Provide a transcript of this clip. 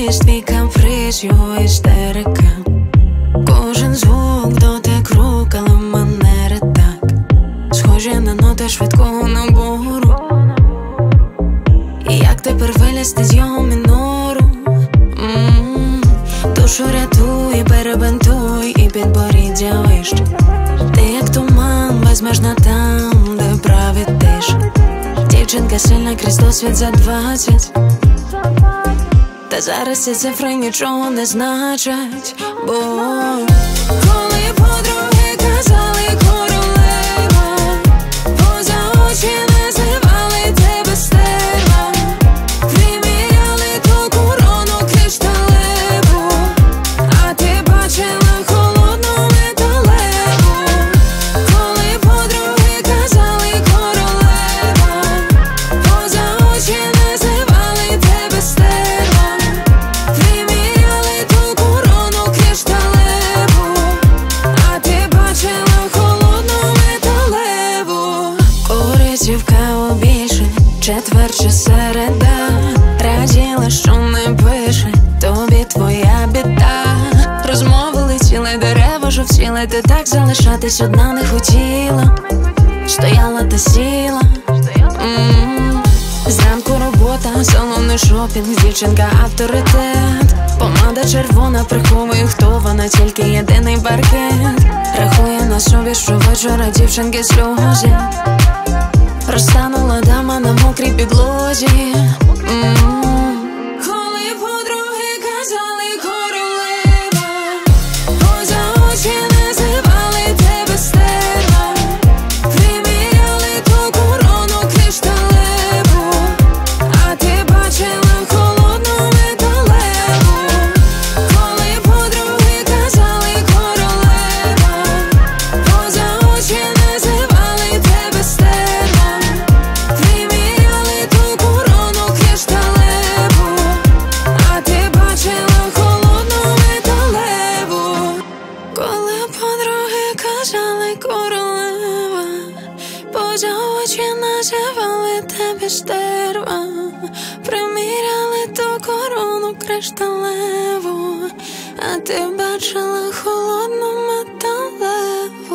розумієш твій каприз, його істерика. Кожен звук, дотик рук, але манери так схожі на ноти швидкого набору. І як тепер вилізти з його мінору? Душу рятуй, перебинтуй і підборіддя вище. Ти як туман, безмежна там, де праві тиша. Дівчинка сильна крізь досвід за 20. Та зараз ці цифри нічого не значать, бо коли подруги казали королева, поза очі називали тебе стерва, приміряли ту корону кришталеву, а ти бачила холодну металеву. Коли подруги казали королева, поза очі називали тебе стерва, приміряли ту корону кришталеву, а ти бачила холодну металеву. Корицівка обійшень, четвер чи середа, раділа, що не пише тобі твоя біда. Розмови летіли, дерева жовтіли, ти так залишатись одна не хотіла. Стояла та сіла. Зранку робота, салонний шопінг, дівчинка авторитет. Помада червона приховує, хто вона, тільки єдиний паркет. Рахує на собі щовечора дівчинки сльози. Розтанула дама на мокрій підлозі. Коли подруги казали королева, поза очі називали тебе стерва, приміряли ту корону кришталеву, а ти бачила холодну металеву. Коли подруги казали королева, поза очі називали тебе стерва, приміряли ту корону кришталеву, а ти бачила холодну металеву. Коли подруги казали королева, поза очі називали тебе стерва, приміряли ту корону кришталеву, а ти бачила холодну металеву.